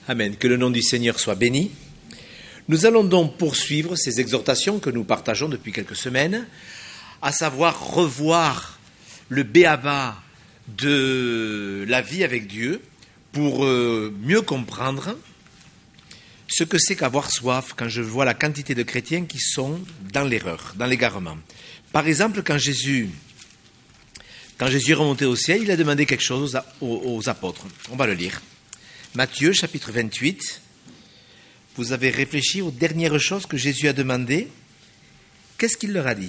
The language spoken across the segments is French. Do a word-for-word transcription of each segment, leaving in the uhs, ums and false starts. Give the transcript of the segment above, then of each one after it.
Amen. Que le nom du Seigneur soit béni. Nous allons donc poursuivre ces exhortations que nous partageons depuis quelques semaines, à savoir revoir le béaba de la vie avec Dieu pour mieux comprendre ce que c'est qu'avoir soif quand je vois la quantité de chrétiens qui sont dans l'erreur, dans l'égarement. Par exemple, quand Jésus, quand Jésus est remonté au ciel, il a demandé quelque chose aux, aux apôtres. On va le lire. Matthieu, chapitre vingt-huit. Vous avez réfléchi aux dernières choses que Jésus a demandées. Qu'est-ce qu'il leur a dit ?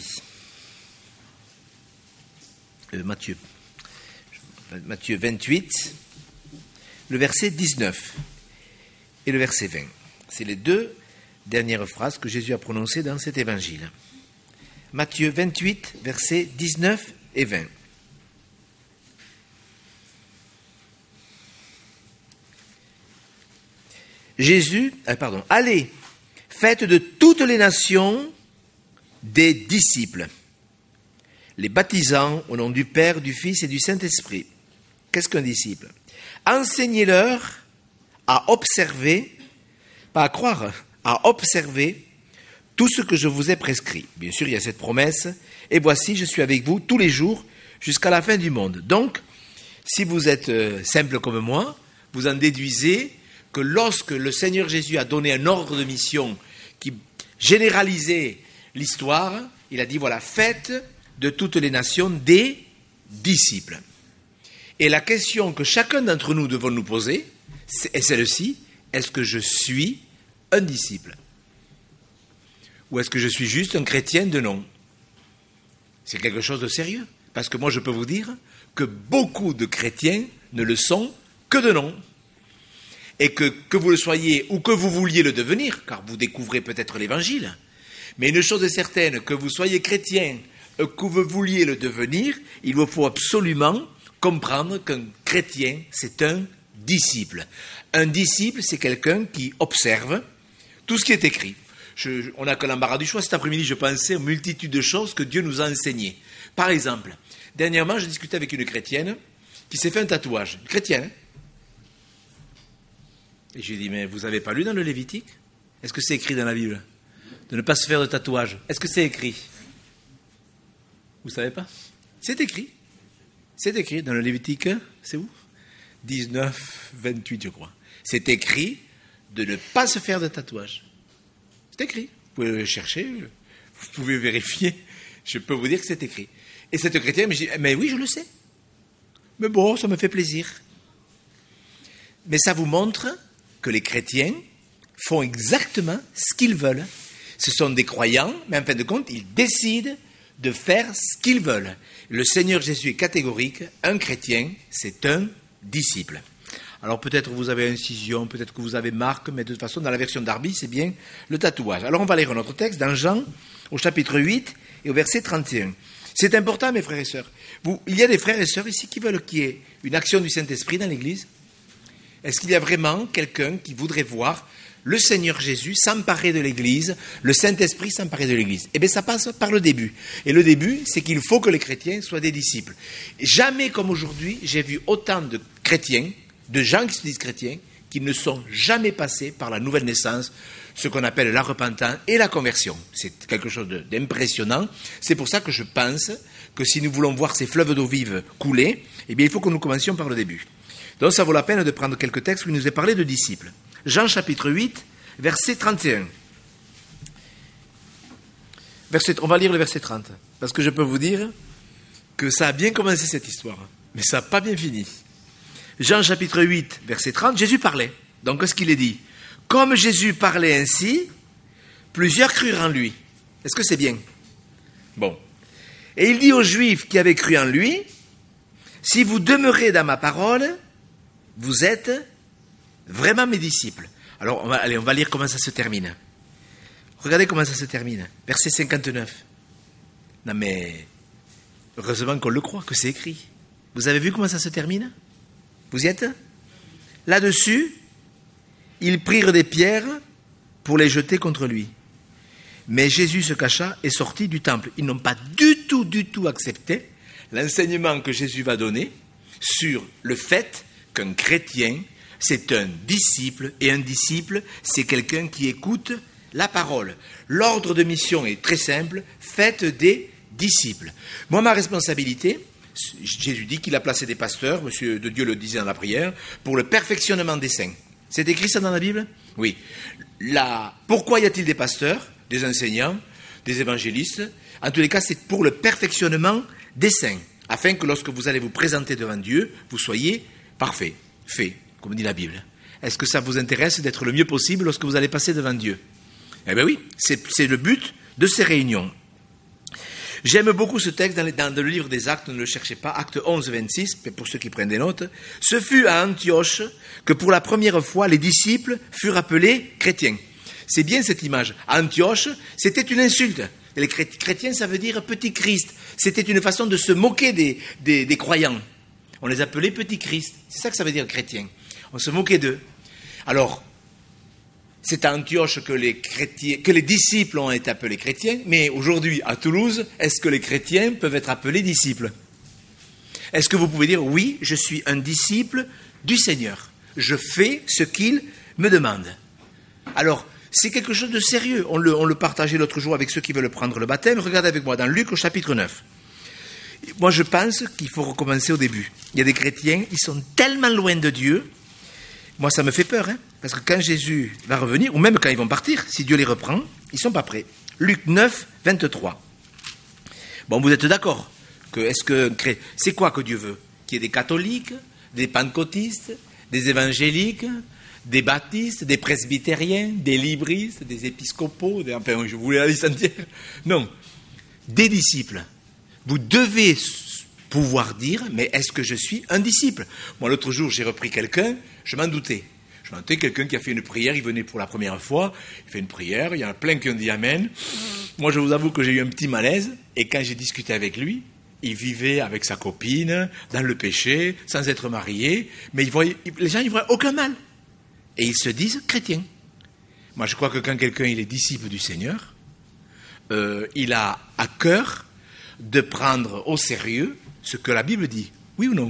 euh, Matthieu. Matthieu vingt-huit, le verset dix-neuf et le verset vingt. C'est les deux dernières phrases que Jésus a prononcées dans cet évangile. Matthieu vingt-huit, versets dix-neuf et vingt. Jésus, euh, pardon, allez, faites de toutes les nations des disciples, les baptisant au nom du Père, du Fils et du Saint-Esprit. Qu'est-ce qu'un disciple ? Enseignez-leur à observer, pas à croire, à observer tout ce que je vous ai prescrit. Bien sûr, il y a cette promesse, et voici, je suis avec vous tous les jours jusqu'à la fin du monde. Donc, si vous êtes euh, simple comme moi, vous en déduisez que lorsque le Seigneur Jésus a donné un ordre de mission qui généralisait l'histoire, il a dit, voilà, faites de toutes les nations des disciples. Et la question que chacun d'entre nous devons nous poser, est celle-ci, est-ce que je suis un disciple ? Ou est-ce que je suis juste un chrétien de nom ? C'est quelque chose de sérieux. Parce que moi, je peux vous dire que beaucoup de chrétiens ne le sont que de nom. Et que, que vous le soyez ou que vous vouliez le devenir, car vous découvrez peut-être l'Évangile, mais une chose est certaine, que vous soyez chrétien, que vous vouliez le devenir, il vous faut absolument comprendre qu'un chrétien, c'est un disciple. Un disciple, c'est quelqu'un qui observe tout ce qui est écrit. Je, on n'a que l'embarras du choix. Cet après-midi, je pensais aux multitudes de choses que Dieu nous a enseignées. Par exemple, dernièrement, je discutais avec une chrétienne qui s'est fait un tatouage. Une chrétienne, hein ? Et je lui ai dit, mais vous n'avez pas lu dans le Lévitique ? Est-ce que c'est écrit dans la Bible ? De ne pas se faire de tatouage. Est-ce que c'est écrit ? Vous ne savez pas ? C'est écrit. C'est écrit dans le Lévitique, c'est où ? dix-neuf, vingt-huit, je crois. C'est écrit de ne pas se faire de tatouage. C'est écrit. Vous pouvez le chercher, vous pouvez vérifier. Je peux vous dire que c'est écrit. Et cette chrétienne me dit, mais oui, je le sais. Mais bon, ça me fait plaisir. Mais ça vous montre que les chrétiens font exactement ce qu'ils veulent. Ce sont des croyants, mais en fin de compte, ils décident de faire ce qu'ils veulent. Le Seigneur Jésus est catégorique, un chrétien, c'est un disciple. Alors peut-être vous avez incision, peut-être que vous avez marque, mais de toute façon, dans la version d'Arby, c'est bien le tatouage. Alors on va lire un autre texte, dans Jean, au chapitre huit, et au verset trente et un. C'est important, mes frères et sœurs. Vous, il y a des frères et sœurs ici qui veulent qu'il y ait une action du Saint-Esprit dans l'Église. Est-ce qu'il y a vraiment quelqu'un qui voudrait voir le Seigneur Jésus s'emparer de l'Église, le Saint-Esprit s'emparer de l'Église ? Eh bien, ça passe par le début. Et le début, c'est qu'il faut que les chrétiens soient des disciples. Jamais comme aujourd'hui, j'ai vu autant de chrétiens, de gens qui se disent chrétiens, qui ne sont jamais passés par la nouvelle naissance, ce qu'on appelle la repentance et la conversion. C'est quelque chose d'impressionnant. C'est pour ça que je pense que si nous voulons voir ces fleuves d'eau vive couler, eh bien, il faut que nous commencions par le début. Donc ça vaut la peine de prendre quelques textes où il nous est parlé de disciples. Jean chapitre huit, verset trente et un. Verset, on va lire le verset trente, parce que je peux vous dire que ça a bien commencé cette histoire, mais ça n'a pas bien fini. Jean chapitre huit, verset trente, Jésus parlait. Donc qu'est-ce qu'il est dit ? Comme Jésus parlait ainsi, plusieurs crurent en lui. Est-ce que c'est bien ? Bon. Et il dit aux Juifs qui avaient cru en lui, si vous demeurez dans ma parole, vous êtes vraiment mes disciples. Alors, on va, allez, on va lire comment ça se termine. Regardez comment ça se termine. Verset cinquante-neuf. Non mais, heureusement qu'on le croit, que c'est écrit. Vous avez vu comment ça se termine ? Vous y êtes ? Là-dessus, ils prirent des pierres pour les jeter contre lui. Mais Jésus se cacha et sortit du temple. Ils n'ont pas du tout, du tout accepté l'enseignement que Jésus va donner sur le fait qu'un chrétien c'est un disciple, et un disciple, c'est quelqu'un qui écoute la parole. L'ordre de mission est très simple, faites des disciples. Moi, ma responsabilité, Jésus dit qu'il a placé des pasteurs, Monsieur de Dieu le disait dans la prière, pour le perfectionnement des saints. C'est écrit ça dans la Bible ? Oui. La... Pourquoi y a-t-il des pasteurs, des enseignants, des évangélistes ? En tous les cas, c'est pour le perfectionnement des saints, afin que lorsque vous allez vous présenter devant Dieu, vous soyez parfait, fait, comme dit la Bible. Est-ce que ça vous intéresse d'être le mieux possible lorsque vous allez passer devant Dieu ? Eh bien oui, c'est, c'est le but de ces réunions. J'aime beaucoup ce texte dans, les, dans le livre des Actes, ne le cherchez pas, Acte onze, vingt-six, pour ceux qui prennent des notes. Ce fut à Antioche que pour la première fois les disciples furent appelés chrétiens. C'est bien cette image. À Antioche, c'était une insulte. Les chrétiens, ça veut dire petit Christ. C'était une façon de se moquer des, des, des croyants. On les appelait petit Christ. C'est ça que ça veut dire chrétien. On se moquait d'eux. Alors, c'est à Antioche que les, chrétiens, que les disciples ont été appelés chrétiens, mais aujourd'hui, à Toulouse, est-ce que les chrétiens peuvent être appelés disciples ? Est-ce que vous pouvez dire, oui, je suis un disciple du Seigneur. Je fais ce qu'il me demande. Alors, c'est quelque chose de sérieux. On le, on le partageait l'autre jour avec ceux qui veulent prendre le baptême. Regardez avec moi dans Luc au chapitre neuf. Moi, je pense qu'il faut recommencer au début. Il y a des chrétiens, ils sont tellement loin de Dieu. Moi, ça me fait peur, hein, parce que quand Jésus va revenir, ou même quand ils vont partir, si Dieu les reprend, ils ne sont pas prêts. Luc neuf, vingt-trois. Bon, vous êtes d'accord que, est-ce que, c'est quoi que Dieu veut ? Qu'il y ait des catholiques, des pentecôtistes, des évangéliques, des baptistes, des presbytériens, des libristes, des épiscopaux, des, enfin, je voulais la liste entière. Non, des disciples. Vous devez pouvoir dire, mais est-ce que je suis un disciple ? Moi, l'autre jour, j'ai repris quelqu'un, je m'en doutais. Je m'en doutais, quelqu'un qui a fait une prière, il venait pour la première fois, il fait une prière, il y en a plein qui ont dit Amen. Moi, je vous avoue que j'ai eu un petit malaise, et quand j'ai discuté avec lui, il vivait avec sa copine, dans le péché, sans être marié, mais il voyait, les gens n'y voient aucun mal. Et ils se disent chrétiens. Moi, je crois que quand quelqu'un il est disciple du Seigneur, euh, il a à cœur de prendre au sérieux ce que la Bible dit. Oui ou non ?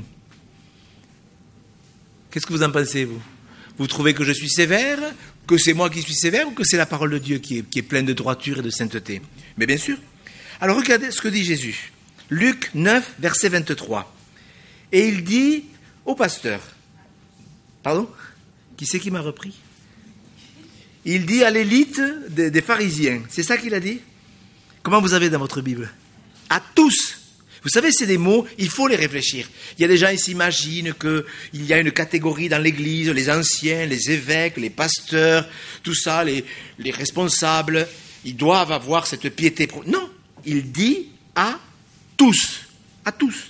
Qu'est-ce que vous en pensez, vous ? Vous trouvez que je suis sévère, que c'est moi qui suis sévère, ou que c'est la parole de Dieu qui est, qui est pleine de droiture et de sainteté ? Mais bien sûr. Alors regardez ce que dit Jésus. Luc neuf, verset vingt-trois. Et il dit au pasteur, pardon ? Qui c'est qui m'a repris ? Il dit à l'élite des, des pharisiens. C'est ça qu'il a dit ? Comment vous avez dans votre Bible ? À tous. Vous savez, c'est des mots, il faut les réfléchir. Il y a des gens, ils s'imaginent qu'il y a une catégorie dans l'Église, les anciens, les évêques, les pasteurs, tout ça, les, les responsables, ils doivent avoir cette piété. Non, il dit à tous. À tous.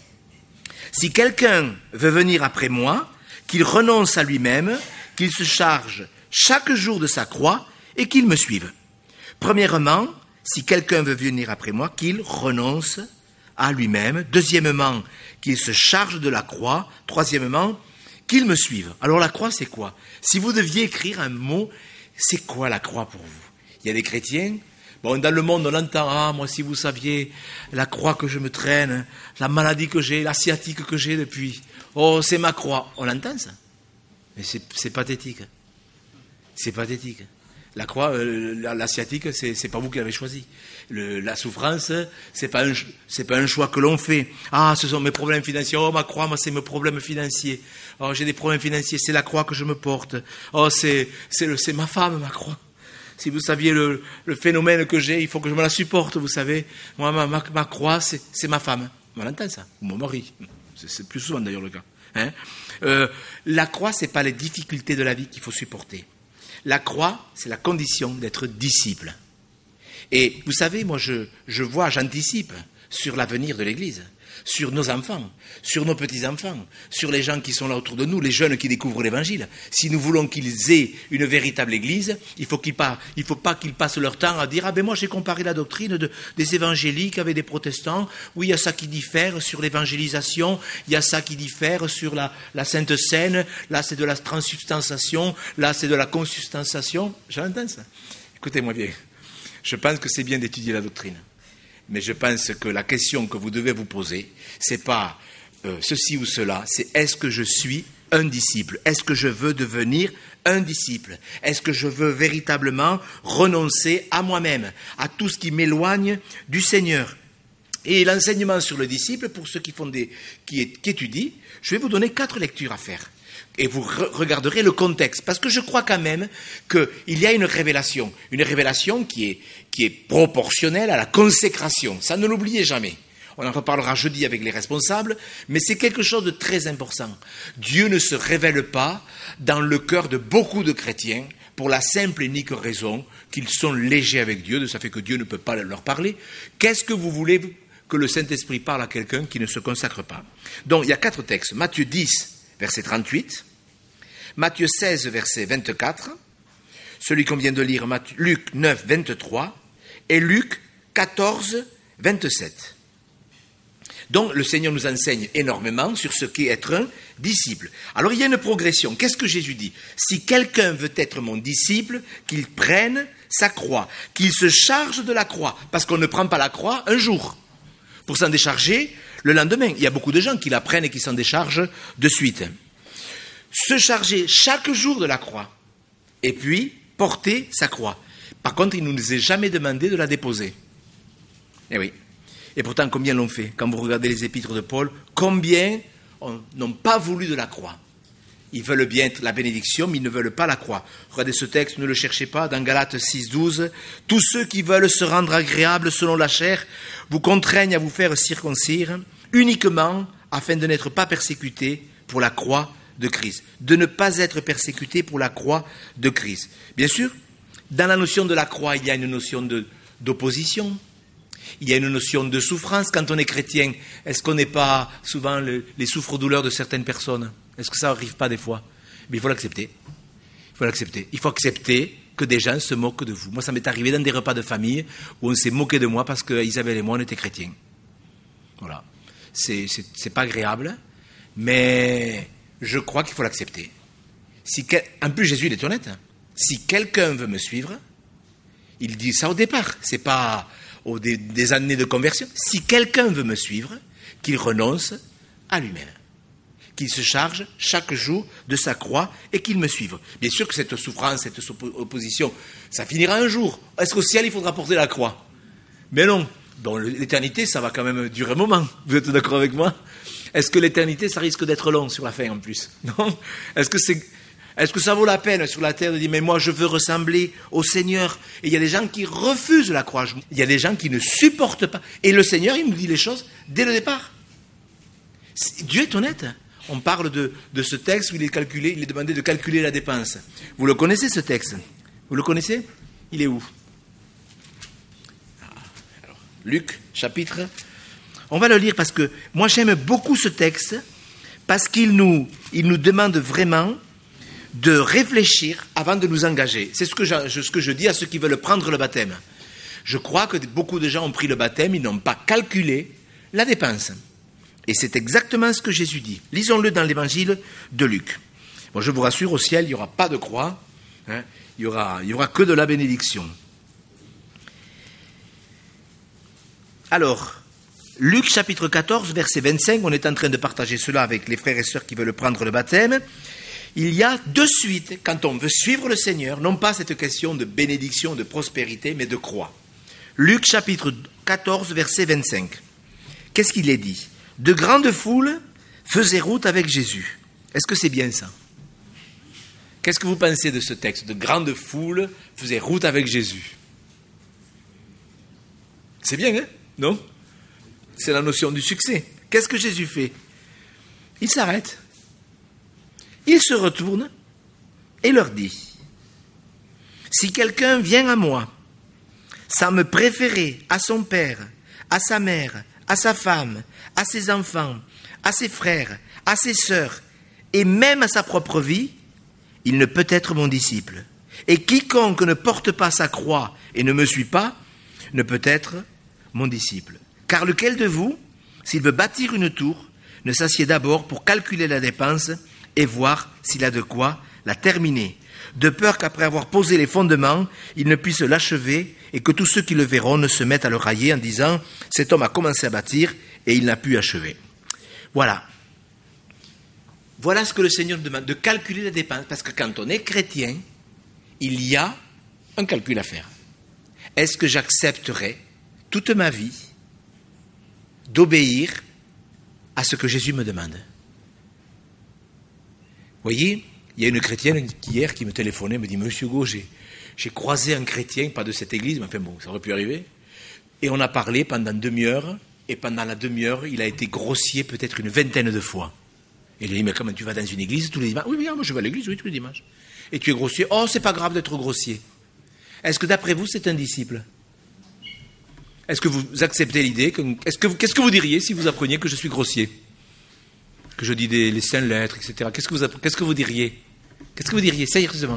Si quelqu'un veut venir après moi, qu'il renonce à lui-même, qu'il se charge chaque jour de sa croix et qu'il me suive. Premièrement, si quelqu'un veut venir après moi, qu'il renonce à lui-même. Deuxièmement, qu'il se charge de la croix. Troisièmement, qu'il me suive. Alors la croix, c'est quoi ? Si vous deviez écrire un mot, c'est quoi la croix pour vous ? Il y a des chrétiens, bon, dans le monde, on entend, ah, moi, si vous saviez la croix que je me traîne, la maladie que j'ai, la sciatique que j'ai depuis, oh, c'est ma croix. On entend ça. Mais c'est, c'est pathétique. C'est pathétique. La croix, euh, la, la sciatique, c'est, c'est pas vous qui l'avez choisi. Le, la souffrance, c'est pas un, c'est pas un choix que l'on fait. Ah, ce sont mes problèmes financiers. Oh, ma croix, moi, c'est mes problèmes financiers. Oh, j'ai des problèmes financiers. C'est la croix que je me porte. Oh, c'est, c'est, le, c'est ma femme, ma croix. Si vous saviez le, le phénomène que j'ai, il faut que je me la supporte, vous savez. Moi, ma, ma, ma croix, c'est, c'est ma femme. On entend ça. Ou mon mari. C'est, c'est plus souvent d'ailleurs le cas. Hein euh, la croix, c'est pas les difficultés de la vie qu'il faut supporter. La croix, c'est la condition d'être disciple. Et vous savez, moi, je, je vois, j'anticipe sur l'avenir de l'Église, sur nos enfants, sur nos petits-enfants, sur les gens qui sont là autour de nous, les jeunes qui découvrent l'Évangile. Si nous voulons qu'ils aient une véritable Église, il faut qu'ils pas, il faut pas qu'ils passent leur temps à dire « Ah ben moi j'ai comparé la doctrine de, des évangéliques avec des protestants. Oui, il y a ça qui diffère sur l'évangélisation, il y a ça qui diffère sur la, la Sainte Seine, là c'est de la transsubstantiation, là c'est de la consubstantiation. » J'entends ça. Écoutez-moi bien. Je pense que c'est bien d'étudier la doctrine. Mais je pense que la question que vous devez vous poser, c'est pas euh, ceci ou cela, c'est est-ce que je suis un disciple? Est-ce que je veux devenir un disciple? Est-ce que je veux véritablement renoncer à moi-même, à tout ce qui m'éloigne du Seigneur? Et l'enseignement sur le disciple, pour ceux qui, font des, qui, qui étudient, je vais vous donner quatre lectures à faire. Et vous re- regarderez le contexte, parce que je crois quand même qu'il y a une révélation, une révélation qui est, qui est proportionnelle à la consécration. Ça, ne l'oubliez jamais. On en reparlera jeudi avec les responsables, mais c'est quelque chose de très important. Dieu ne se révèle pas dans le cœur de beaucoup de chrétiens pour la simple et unique raison qu'ils sont légers avec Dieu, ça fait que Dieu ne peut pas leur parler. Qu'est-ce que vous voulez que le Saint-Esprit parle à quelqu'un qui ne se consacre pas? Donc, il y a quatre textes. Matthieu dix, verset trente-huit, Matthieu seize, verset vingt-quatre, celui qu'on vient de lire, Matthieu, Luc neuf, vingt-trois, et Luc quatorze, vingt-sept. Donc, le Seigneur nous enseigne énormément sur ce qu'est être un disciple. Alors, il y a une progression. Qu'est-ce que Jésus dit? Si quelqu'un veut être mon disciple, qu'il prenne sa croix, qu'il se charge de la croix, parce qu'on ne prend pas la croix un jour pour s'en décharger le lendemain. Il y a beaucoup de gens qui la prennent et qui s'en déchargent de suite. Se charger chaque jour de la croix, et puis porter sa croix. Par contre, il ne nous est jamais demandé de la déposer. Eh oui. Et pourtant, combien l'ont fait? Quand vous regardez les épîtres de Paul, combien n'ont pas voulu de la croix? Ils veulent bien la bénédiction, mais ils ne veulent pas la croix. Regardez ce texte, ne le cherchez pas, dans Galates six, douze. Tous ceux qui veulent se rendre agréables selon la chair vous contraignent à vous faire circoncire uniquement afin de n'être pas persécutés pour la croix de Christ. De ne pas être persécutés pour la croix de Christ. Bien sûr, dans la notion de la croix, il y a une notion de, d'opposition. Il y a une notion de souffrance. Quand on est chrétien, est-ce qu'on n'est pas souvent le, les souffres-douleurs de certaines personnes? Est-ce que ça n'arrive pas des fois? Mais il faut l'accepter. Il faut l'accepter. Il faut accepter que des gens se moquent de vous. Moi, ça m'est arrivé dans des repas de famille où on s'est moqué de moi parce que Isabelle et moi, on était chrétiens. Voilà. C'est, c'est, c'est pas agréable, mais je crois qu'il faut l'accepter. Si quel... En plus, Jésus, il est honnête. Si quelqu'un veut me suivre, il dit ça au départ. C'est pas au des, des années de conversion. Si quelqu'un veut me suivre, qu'il renonce à lui-même, qu'il se charge chaque jour de sa croix et qu'il me suive. Bien sûr que cette souffrance, cette opposition, ça finira un jour. Est-ce qu'au ciel, il faudra porter la croix? Mais non. Dans l'éternité, ça va quand même durer un moment. Vous êtes d'accord avec moi? Est-ce que l'éternité, ça risque d'être long sur la fin en plus? Non? Est-ce que c'est... Est-ce que ça vaut la peine sur la terre de dire « mais moi je veux ressembler au Seigneur » et il y a des gens qui refusent la croix. Il y a des gens qui ne supportent pas. Et le Seigneur, il nous dit les choses dès le départ. Dieu est honnête. On parle de, de ce texte où il est calculé, il est demandé de calculer la dépense. Vous le connaissez ce texte? Vous le connaissez? Il est où? Alors, Luc, chapitre. On va le lire parce que moi j'aime beaucoup ce texte parce qu'il nous, il nous demande vraiment de réfléchir avant de nous engager. C'est ce que, je, ce que je dis à ceux qui veulent prendre le baptême. Je crois que beaucoup de gens ont pris le baptême, ils n'ont pas calculé la dépense. Et c'est exactement ce que Jésus dit. Lisons-le dans l'évangile de Luc. Bon, je vous rassure, au ciel, il n'y aura pas de croix. Hein, il n'y aura, il y aura que de la bénédiction. Alors, Luc chapitre quatorze, verset vingt-cinq, on est en train de partager cela avec les frères et sœurs qui veulent prendre le baptême. Il y a de suite, quand on veut suivre le Seigneur, non pas cette question de bénédiction, de prospérité, mais de croix. Luc chapitre quatorze, verset vingt-cinq. Qu'est-ce qu'il est dit? De grandes foules faisaient route avec Jésus. Est-ce que c'est bien ça? Qu'est-ce que vous pensez de ce texte? De grandes foules faisaient route avec Jésus. C'est bien, hein? Non? C'est la notion du succès. Qu'est-ce que Jésus fait? Il s'arrête. Il se retourne et leur dit, si quelqu'un vient à moi, sans me préférer à son père, à sa mère, à sa femme, à ses enfants, à ses frères, à ses sœurs, et même à sa propre vie, il ne peut être mon disciple. Et quiconque ne porte pas sa croix et ne me suit pas, ne peut être mon disciple. Car lequel de vous, s'il veut bâtir une tour, ne s'assied d'abord pour calculer la dépense et voir s'il a de quoi la terminer, de peur qu'après avoir posé les fondements, il ne puisse l'achever et que tous ceux qui le verront ne se mettent à le railler en disant « cet homme a commencé à bâtir et il n'a pu achever ». Voilà. Voilà ce que le Seigneur nous demande, de calculer la dépense. Parce que quand on est chrétien, il y a un calcul à faire. Est-ce que j'accepterai toute ma vie d'obéir à ce que Jésus me demande? Vous voyez, il y a une chrétienne hier qui me téléphonait, me dit « Monsieur Hugo, j'ai, j'ai croisé un chrétien, pas de cette église, mais enfin bon, ça aurait pu arriver. » Et on a parlé pendant une demi-heure, et pendant la demi-heure, il a été grossier peut-être une vingtaine de fois. Et il a dit « Mais comment tu vas dans une église tous les dimanches ?»« Oui, bien, moi je vais à l'église, oui, tous les dimanches. »« Et tu es grossier ?»« Oh, c'est pas grave d'être grossier. » Est-ce que d'après vous, c'est un disciple? Est-ce que vous acceptez l'idée que, est-ce que vous, qu'est-ce que vous diriez si vous appreniez que je suis grossier? Que je dis des, les saintes lettres, et cetera. Qu'est-ce que vous, qu'est-ce que vous diriez? Qu'est-ce que vous diriez, sérieusement?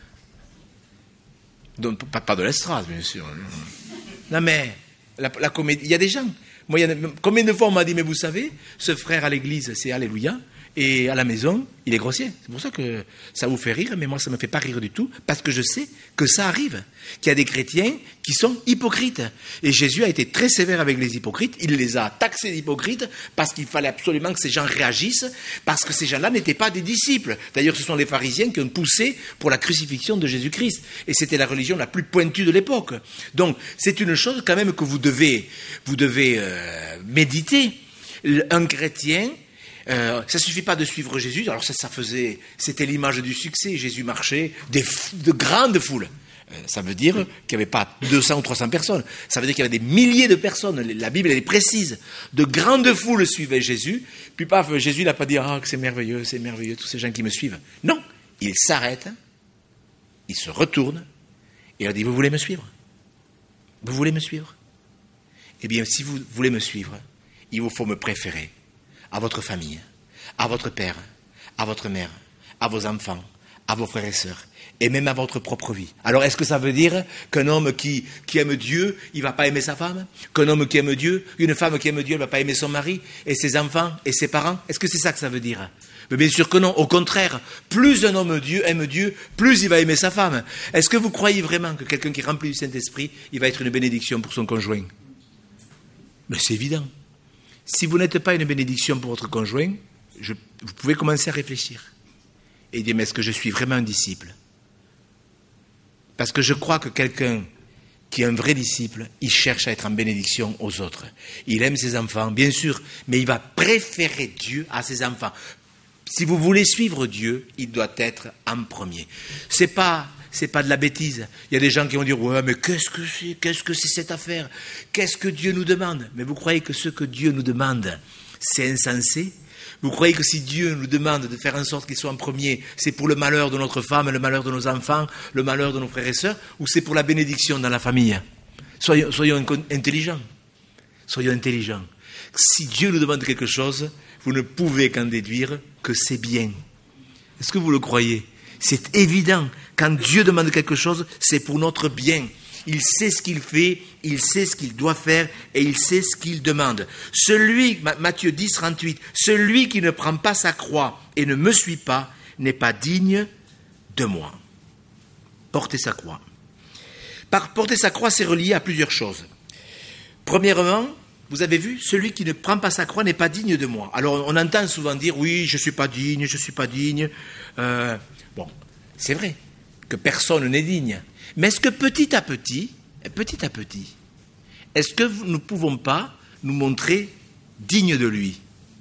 Donc, pas, pas de l'estrade, bien sûr. Non, mais, la, la comédie, il y a des gens. Moi, il y a, combien de fois on m'a dit, mais vous savez, ce frère à l'église, c'est Alléluia, et à la maison, il est grossier. C'est pour ça que ça vous fait rire, mais moi, ça ne me fait pas rire du tout, parce que je sais que ça arrive, qu'il y a des chrétiens qui sont hypocrites. Et Jésus a été très sévère avec les hypocrites, il les a taxés d'hypocrites, parce qu'il fallait absolument que ces gens réagissent, parce que ces gens-là n'étaient pas des disciples. D'ailleurs, ce sont les pharisiens qui ont poussé pour la crucifixion de Jésus-Christ. Et c'était la religion la plus pointue de l'époque. Donc, c'est une chose quand même que vous devez, vous devez euh, méditer. Un chrétien... Euh, ça suffit pas de suivre Jésus. Alors ça, ça faisait, c'était l'image du succès. Jésus marchait des, de grandes foules. Euh, ça veut dire qu'il n'y avait pas deux cents ou trois cents personnes. Ça veut dire qu'il y avait des milliers de personnes. La Bible, elle est précise. De grandes foules suivaient Jésus. Puis paf, Jésus n'a pas dit ah que c'est merveilleux, c'est merveilleux, tous ces gens qui me suivent. Non, il s'arrête, il se retourne et il dit vous voulez me suivre? Vous voulez me suivre? Eh bien, si vous voulez me suivre, il vous faut me préférer à votre famille, à votre père, à votre mère, à vos enfants, à vos frères et sœurs, et même à votre propre vie. Alors, est-ce que ça veut dire qu'un homme qui, qui aime Dieu, il ne va pas aimer sa femme? Qu'un homme qui aime Dieu, une femme qui aime Dieu, elle ne va pas aimer son mari, et ses enfants, et ses parents? Est-ce que c'est ça que ça veut dire? Mais bien sûr que non. Au contraire, plus un homme Dieu aime Dieu, plus il va aimer sa femme. Est-ce que vous croyez vraiment que quelqu'un qui est rempli du Saint-Esprit, il va être une bénédiction pour son conjoint? Mais c'est évident. Si vous n'êtes pas une bénédiction pour votre conjoint, je, vous pouvez commencer à réfléchir. Et dire, mais est-ce que je suis vraiment un disciple? Parce que je crois que quelqu'un qui est un vrai disciple, il cherche à être en bénédiction aux autres. Il aime ses enfants, bien sûr, mais il va préférer Dieu à ses enfants. Si vous voulez suivre Dieu, il doit être en premier. C'est pas... C'est pas de la bêtise. Il y a des gens qui vont dire « Ouais, mais qu'est-ce que c'est, qu'est-ce que c'est cette affaire? Qu'est-ce que Dieu nous demande ?» Mais vous croyez que ce que Dieu nous demande, c'est insensé? Vous croyez que si Dieu nous demande de faire en sorte qu'il soit en premier, c'est pour le malheur de notre femme, le malheur de nos enfants, le malheur de nos frères et sœurs, ou c'est pour la bénédiction dans la famille? Soyons, soyons intelligents. Soyons intelligents. Si Dieu nous demande quelque chose, vous ne pouvez qu'en déduire que c'est bien. Est-ce que vous le croyez? C'est évident. Quand Dieu demande quelque chose, c'est pour notre bien. Il sait ce qu'il fait, il sait ce qu'il doit faire et il sait ce qu'il demande. Celui, Matthieu dix, trente-huit, celui qui ne prend pas sa croix et ne me suit pas n'est pas digne de moi. Porter sa croix. Par porter sa croix, c'est relié à plusieurs choses. Premièrement, vous avez vu, celui qui ne prend pas sa croix n'est pas digne de moi. Alors on entend souvent dire, oui, je ne suis pas digne, je ne suis pas digne. Euh, bon, c'est vrai que personne n'est digne. Mais est-ce que petit à petit, petit à petit, est-ce que nous ne pouvons pas nous montrer dignes de lui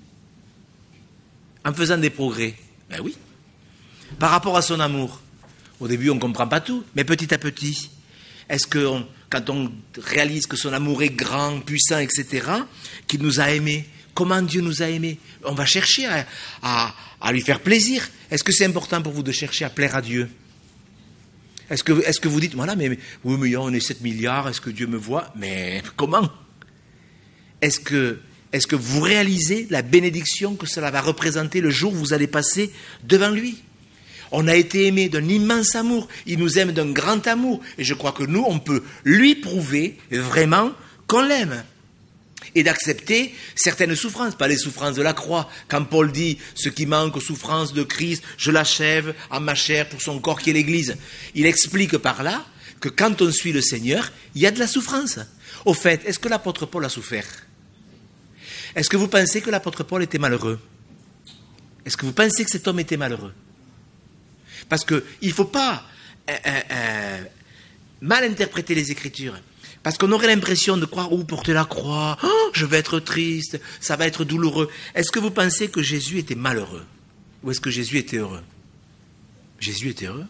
en faisant des progrès? Ben oui. Par rapport à son amour. Au début, on ne comprend pas tout, mais petit à petit, est-ce que on, quand on réalise que son amour est grand, puissant, et cetera, qu'il nous a aimés, comment Dieu nous a aimés, on va chercher à, à, à lui faire plaisir. Est-ce que c'est important pour vous de chercher à plaire à Dieu? Est-ce que, est-ce que vous dites, voilà, mais, oui, mais on est sept milliards, est-ce que Dieu me voit? Mais comment? Est-ce que, est-ce que vous réalisez la bénédiction que cela va représenter le jour où vous allez passer devant lui? On a été aimé d'un immense amour, il nous aime d'un grand amour, et je crois que nous, on peut lui prouver vraiment qu'on l'aime. Et d'accepter certaines souffrances, pas les souffrances de la croix. Quand Paul dit « ce qui manque aux souffrances de Christ, je l'achève en ma chair pour son corps qui est l'Église ». Il explique par là que quand on suit le Seigneur, il y a de la souffrance. Au fait, est-ce que l'apôtre Paul a souffert? Est-ce que vous pensez que l'apôtre Paul était malheureux? Est-ce que vous pensez que cet homme était malheureux? Parce qu'il ne faut pas euh, euh, mal interpréter les Écritures. Parce qu'on aurait l'impression de croire, oh, porter la croix, oh, je vais être triste, ça va être douloureux. Est-ce que vous pensez que Jésus était malheureux? Ou est-ce que Jésus était heureux? Jésus était heureux.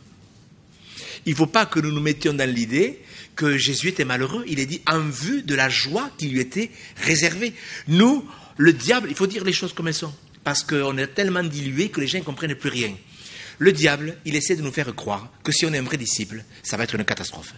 Il ne faut pas que nous nous mettions dans l'idée que Jésus était malheureux. Il est dit en vue de la joie qui lui était réservée. Nous, le diable, il faut dire les choses comme elles sont. Parce qu'on est tellement dilué que les gens ne comprennent plus rien. Le diable, il essaie de nous faire croire que si on est un vrai disciple, ça va être une catastrophe.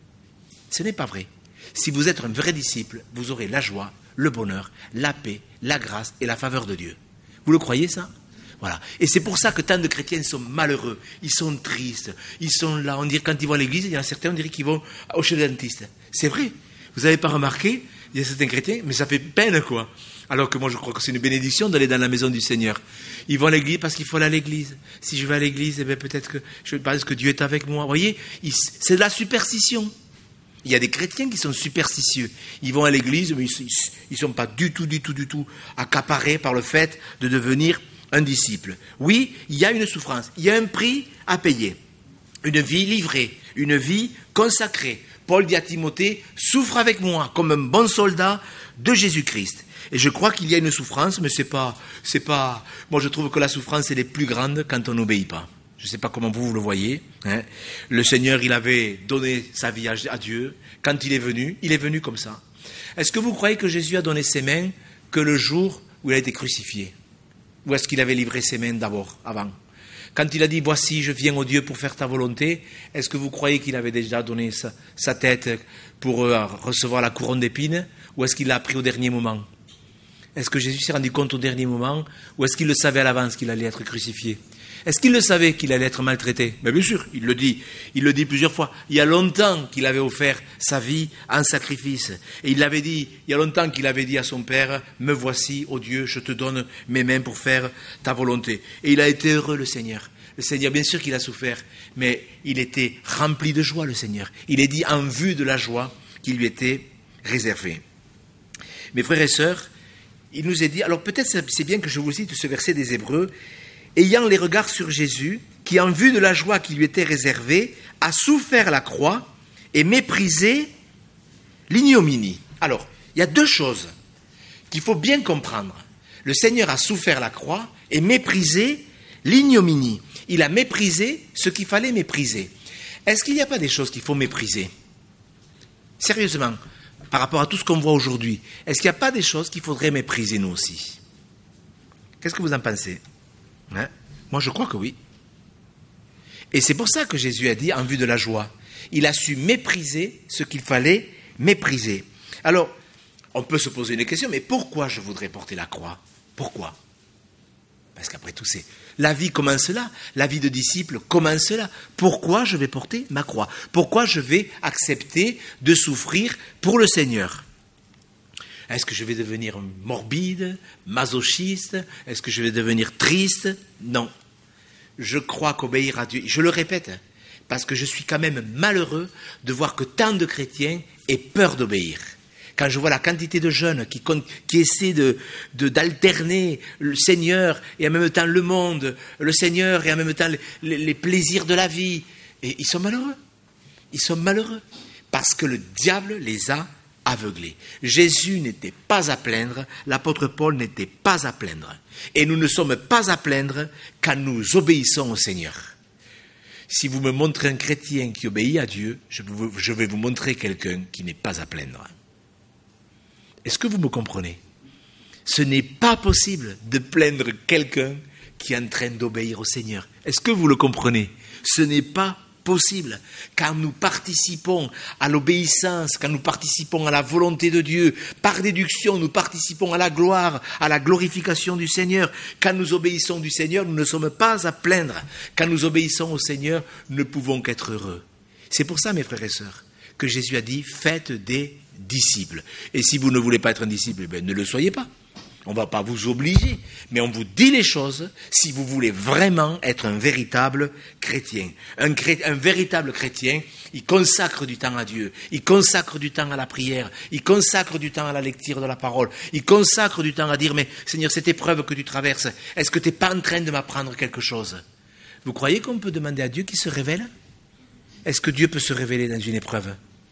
Ce n'est pas vrai. Si vous êtes un vrai disciple, vous aurez la joie, le bonheur, la paix, la grâce et la faveur de Dieu. Vous le croyez ça? Voilà. Et c'est pour ça que tant de chrétiens sont malheureux, ils sont tristes, ils sont là, on dirait quand ils vont à l'église, il y en a certains, on dirait qu'ils vont au chez le dentiste. C'est vrai. Vous n'avez pas remarqué? Il y a certains chrétiens, mais ça fait peine quoi. Alors que moi je crois que c'est une bénédiction d'aller dans la maison du Seigneur. Ils vont à l'église parce qu'il faut aller à l'église. Si je vais à l'église, eh bien peut-être que je pense que Dieu est avec moi. Vous voyez, c'est de la superstition. Il y a des chrétiens qui sont superstitieux. Ils vont à l'église, mais ils ne sont pas du tout, du tout, du tout accaparés par le fait de devenir un disciple. Oui, il y a une souffrance, il y a un prix à payer. Une vie livrée, une vie consacrée. Paul dit à Timothée, souffre avec moi comme un bon soldat de Jésus-Christ. Et je crois qu'il y a une souffrance, mais c'est pas, c'est pas... Moi, je trouve que la souffrance, elle est plus grande quand on n'obéit pas. Je ne sais pas comment vous, vous le voyez. Hein. Le Seigneur, il avait donné sa vie à Dieu. Quand il est venu, il est venu comme ça. Est-ce que vous croyez que Jésus a donné ses mains que le jour où il a été crucifié? Ou est-ce qu'il avait livré ses mains d'abord, avant? Quand il a dit, voici, je viens au Dieu pour faire ta volonté, est-ce que vous croyez qu'il avait déjà donné sa, sa tête pour euh, recevoir la couronne d'épines? Ou est-ce qu'il l'a pris au dernier moment? Est-ce que Jésus s'est rendu compte au dernier moment? Ou est-ce qu'il le savait à l'avance qu'il allait être crucifié? Est-ce qu'il le savait qu'il allait être maltraité? Mais bien sûr, il le dit. Il le dit plusieurs fois. Il y a longtemps qu'il avait offert sa vie en sacrifice. Et il l'avait dit, il y a longtemps qu'il avait dit à son Père, me voici, ô Dieu, je te donne mes mains pour faire ta volonté. Et il a été heureux, le Seigneur. Le Seigneur, bien sûr qu'il a souffert, mais il était rempli de joie, le Seigneur. Il est dit en vue de la joie qui lui était réservée. Mes frères et sœurs, il nous est dit, alors peut-être c'est bien que je vous cite ce verset des Hébreux, ayant les regards sur Jésus, qui en vue de la joie qui lui était réservée, a souffert la croix et méprisé l'ignominie. Alors, il y a deux choses qu'il faut bien comprendre. Le Seigneur a souffert la croix et méprisé l'ignominie. Il a méprisé ce qu'il fallait mépriser. Est-ce qu'il n'y a pas des choses qu'il faut mépriser? Sérieusement, par rapport à tout ce qu'on voit aujourd'hui, est-ce qu'il n'y a pas des choses qu'il faudrait mépriser nous aussi? Qu'est-ce que vous en pensez? Hein? Moi, je crois que oui. Et c'est pour ça que Jésus a dit, en vue de la joie, il a su mépriser ce qu'il fallait mépriser. Alors, on peut se poser une question, mais pourquoi je voudrais porter la croix? Pourquoi? Parce qu'après tout, c'est la vie commence là, la vie de disciple commence là. Pourquoi je vais porter ma croix? Pourquoi je vais accepter de souffrir pour le Seigneur? Est-ce que je vais devenir morbide, masochiste? Est-ce que je vais devenir triste? Non. Je crois qu'obéir à Dieu, je le répète, parce que je suis quand même malheureux de voir que tant de chrétiens aient peur d'obéir. Quand je vois la quantité de jeunes qui, qui essaient de, de, d'alterner le Seigneur et en même temps le monde, le Seigneur et en même temps les, les plaisirs de la vie, et ils sont malheureux. Ils sont malheureux parce que le diable les a aveuglés. Jésus n'était pas à plaindre, l'apôtre Paul n'était pas à plaindre. Et nous ne sommes pas à plaindre quand nous obéissons au Seigneur. Si vous me montrez un chrétien qui obéit à Dieu, je, vous, je vais vous montrer quelqu'un qui n'est pas à plaindre. Est-ce que vous me comprenez? Ce n'est pas possible de plaindre quelqu'un qui est en train d'obéir au Seigneur. Est-ce que vous le comprenez? Ce n'est pas possible. Quand nous participons à l'obéissance, quand nous participons à la volonté de Dieu, par déduction, nous participons à la gloire, à la glorification du Seigneur. Quand nous obéissons du Seigneur, nous ne sommes pas à plaindre. Quand nous obéissons au Seigneur, nous ne pouvons qu'être heureux. C'est pour ça, mes frères et sœurs, que Jésus a dit, faites des disciples. Et si vous ne voulez pas être un disciple, ben, ne le soyez pas. On ne va pas vous obliger, mais on vous dit les choses si vous voulez vraiment être un véritable chrétien. Un, cré... un véritable chrétien, il consacre du temps à Dieu, il consacre du temps à la prière, il consacre du temps à la lecture de la parole, il consacre du temps à dire, mais Seigneur, cette épreuve que tu traverses, est-ce que tu n'es pas en train de m'apprendre quelque chose? Vous croyez qu'on peut demander à Dieu qu'il se révèle? Est-ce que Dieu peut se révéler dans une épreuve?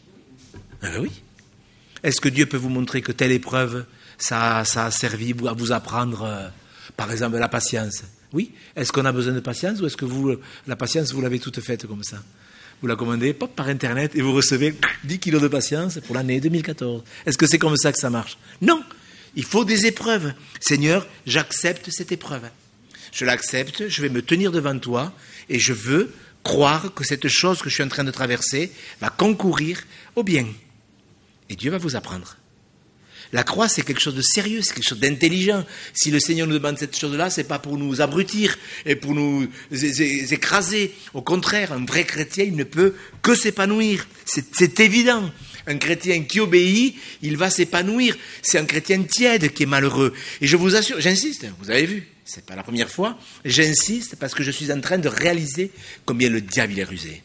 Ah oui. Est-ce que Dieu peut vous montrer que telle épreuve, ça, ça a servi à vous apprendre, euh, par exemple, la patience? Oui. Est-ce qu'on a besoin de patience ou est-ce que vous, la patience, vous l'avez toute faite comme ça? Vous la commandez pop, par Internet et vous recevez dix kilos de patience pour l'année deux mille quatorze. Est-ce que c'est comme ça que ça marche? Non. Il faut des épreuves. Seigneur, j'accepte cette épreuve. Je l'accepte, je vais me tenir devant toi et je veux croire que cette chose que je suis en train de traverser va concourir au bien. Et Dieu va vous apprendre. La croix, c'est quelque chose de sérieux, c'est quelque chose d'intelligent. Si le Seigneur nous demande cette chose-là, c'est pas pour nous abrutir et pour nous écraser. Au contraire, un vrai chrétien, il ne peut que s'épanouir. C'est, c'est évident. Un chrétien qui obéit, il va s'épanouir. C'est un chrétien tiède qui est malheureux. Et je vous assure, j'insiste, vous avez vu, c'est pas la première fois, j'insiste parce que je suis en train de réaliser combien le diable il est rusé.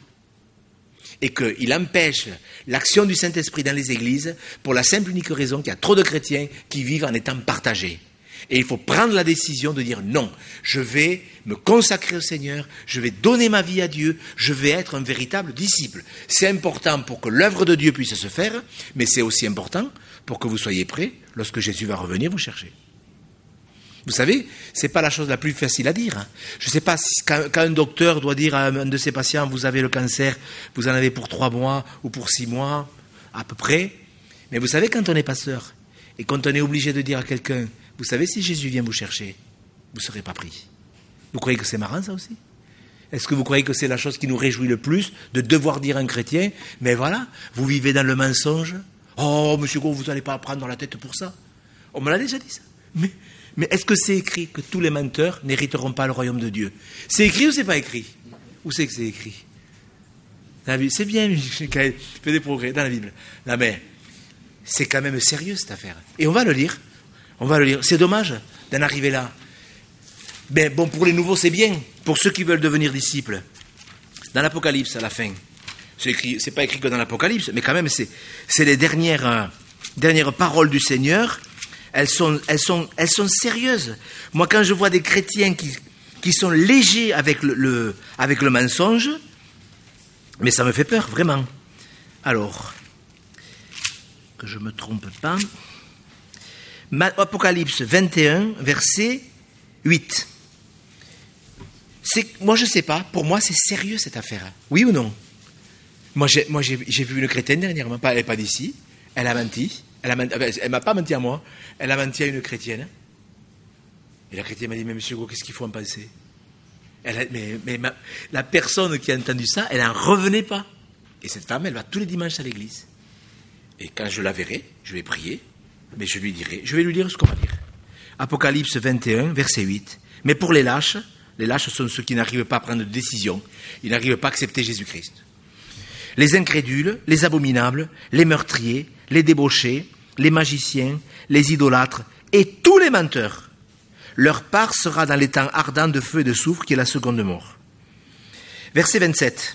Et qu'il empêche l'action du Saint-Esprit dans les églises pour la simple unique raison qu'il y a trop de chrétiens qui vivent en étant partagés. Et il faut prendre la décision de dire non, je vais me consacrer au Seigneur, je vais donner ma vie à Dieu, je vais être un véritable disciple. C'est important pour que l'œuvre de Dieu puisse se faire, mais c'est aussi important pour que vous soyez prêts lorsque Jésus va revenir vous chercher. Vous savez, ce n'est pas la chose la plus facile à dire. Je ne sais pas si, quand, quand un docteur doit dire à un de ses patients, vous avez le cancer, vous en avez pour trois mois ou pour six mois, à peu près. Mais vous savez, quand on est pasteur, et quand on est obligé de dire à quelqu'un, vous savez, si Jésus vient vous chercher, vous ne serez pas pris. Vous croyez que c'est marrant, ça aussi? Est-ce que vous croyez que c'est la chose qui nous réjouit le plus, de devoir dire à un chrétien, mais voilà, vous vivez dans le mensonge? Oh, monsieur Gros, vous n'allez pas prendre dans la tête pour ça. On me l'a déjà dit, ça. Mais... Mais est-ce que c'est écrit que tous les menteurs n'hériteront pas le royaume de Dieu? C'est écrit ou c'est pas écrit? Où c'est que c'est écrit? Dans la Bible. C'est bien, j'ai fait des progrès dans la Bible. Non mais, c'est quand même sérieux cette affaire. Et on va le lire. On va le lire. C'est dommage d'en arriver là. Ben, bon, pour les nouveaux, c'est bien. Pour ceux qui veulent devenir disciples. Dans l'Apocalypse, à la fin, c'est écrit, c'est pas écrit que dans l'Apocalypse, mais quand même, c'est, c'est les dernières, euh, dernières paroles du Seigneur. Elles sont, elles, sont, elles sont sérieuses. Moi, quand je vois des chrétiens qui, qui sont légers avec le, le, avec le mensonge, mais ça me fait peur, vraiment. Alors, que je ne me trompe pas. Apocalypse vingt et un, verset huit. C'est, moi, je ne sais pas. Pour moi, c'est sérieux, cette affaire. Oui ou non? Moi, j'ai, moi j'ai, j'ai vu une chrétienne dernièrement. Elle n'est pas d'ici. Elle a menti. Elle ne m'a pas menti à moi, elle a menti à une chrétienne. Et la chrétienne m'a dit, mais monsieur Gros, qu'est-ce qu'il faut en penser? elle a, Mais, mais ma, la personne qui a entendu ça, elle n'en revenait pas. Et cette femme, elle va tous les dimanches à l'église. Et quand je la verrai, je vais prier, mais je lui dirai, je vais lui dire ce qu'on va dire. Apocalypse vingt et un, verset huit. Mais pour les lâches, les lâches sont ceux qui n'arrivent pas à prendre de décision, ils n'arrivent pas à accepter Jésus-Christ. Les incrédules, les abominables, les meurtriers, les débauchés, les magiciens, les idolâtres et tous les menteurs. Leur part sera dans les temps ardents de feu et de soufre qui est la seconde mort. Verset vingt-sept.